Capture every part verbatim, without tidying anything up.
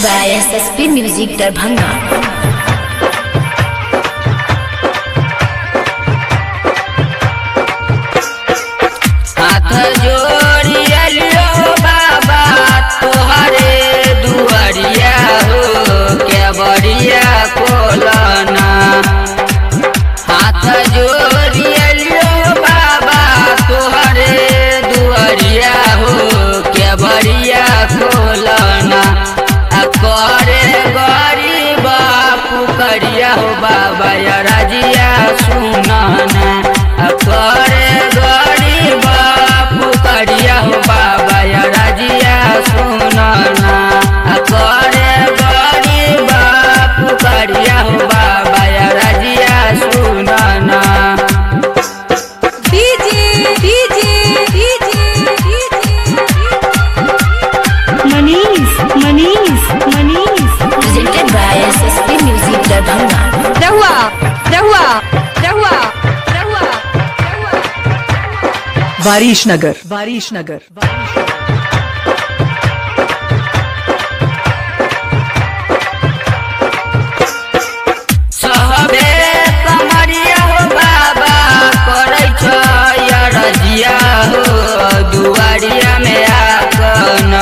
by S S P Music Darbhanga. हाथ जोड़ियो बाबा तोहरे दुआरिया हो के बड़िया कोलना। हाथ जोड़ियो बाबा तोहरे दुआरिया हो के बड़िया कोलना। करे गरीब पुकरिया हो बाबा या राजिया सुनाना। करे गरीब पुकरिया हो बाबा या राजिया सुनाना। करे गरीब पुकरिया हो बाबा या राजिया सुनाना। DJ DJ DJ Manish Manish Manish Presented by S S P Music Darbhanga. रहुआ रहुआ रहुआ रहुआ वारिशनगर वारिशनगर सहबे कमरिया हो बाबा करे छ या रजिया हो दुआरिया में आकन।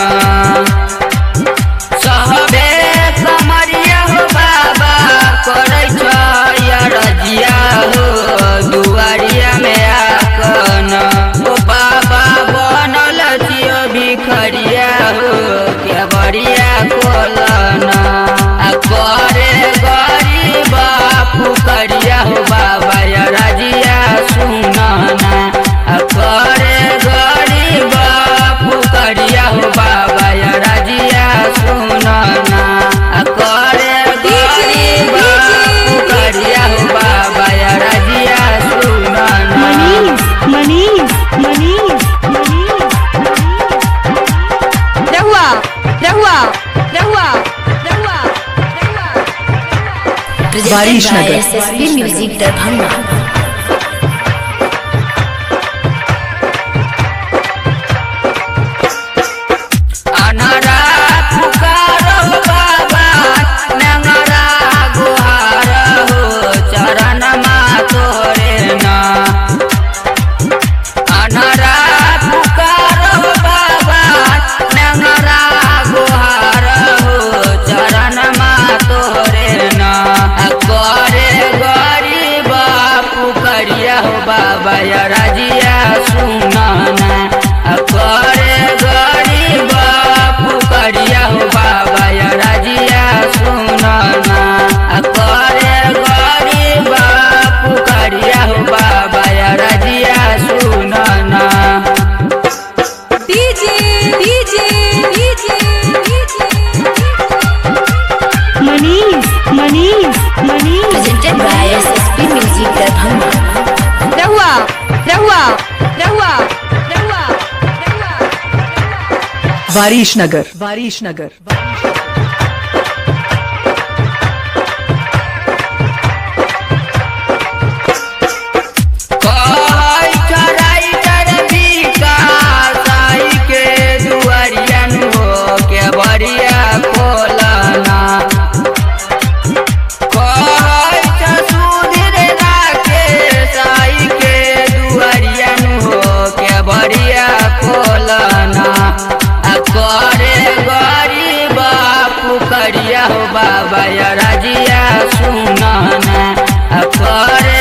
सहबे कमरिया हो बाबा करे छ या रजिया हो दुआरिया में आकन। ओ बाबा बनल छियो भिखरिया हो के बड़िया कोलना। करे गरीब पुकरिया हो बाबा या राजिया सुनाना। करे गरीब पुकरिया हो बाबा या राजिया सुनाना। करे गरीब पुकरिया हो बाबा या राजिया सुनाना। मनीष मनीष मनीष मनीष रहुआ रहुआ रहुआ रहुआ Presented by Warisnagar S S P Music Darbhanga. अनरा पुकारो बाबा नंगरा गुहार हो चरण मा तोरे ना। अनरा पुकारो बाबा नंगरा गुहार हो चरण मा तोरे ना। करे गरीब पुकरिया हो बाबा या राजिया सुनाना। करे गरीब पुकरिया हो बाबा या राजिया सुनाना। करे गरीब पुकरिया हो बाबा या राजिया सुनाना। DJ DJ DJ Manish Manish Manish Presented by S S P Music Darbhanga. रहुआ रहुआ रहुआ रहुआ वारिशनगर वारिशनगर कहै चराई चर विकास आई के दुआरिया नु हो के बड़िया कोलना। कहै छ सुधीर राकेश आई के दुआरिया नु हो के बड़िया कोलना। करे गरीब पुकरिया हो बाबा या राजिया सुनाना। करे